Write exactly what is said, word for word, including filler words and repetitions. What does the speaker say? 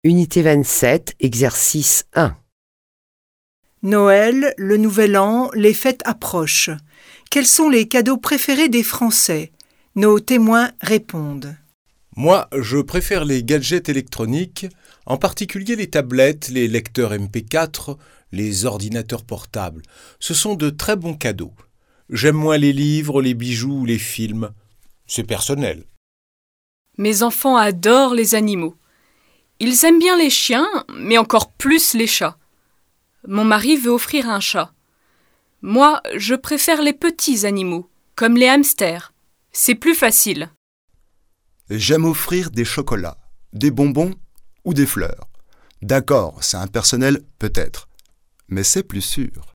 Unité vingt-sept, exercice un. Noël, le Nouvel An, les fêtes approchent. Quels sont les cadeaux préférés des Français? Nos témoins répondent. Moi, je préfère les gadgets électroniques, en particulier les tablettes, les lecteurs M P quatre, les ordinateurs portables. Ce sont de très bons cadeaux. J'aime moins les livres, les bijoux ou les films. C'est personnel. Mes enfants adorent les animaux. Ils aiment bien les chiens, mais encore plus les chats. Mon mari veut offrir un chat. Moi, je préfère les petits animaux, comme les hamsters. C'est plus facile. J'aime offrir des chocolats, des bonbons ou des fleurs. D'accord, c'est impersonnel peut-être, mais c'est plus sûr.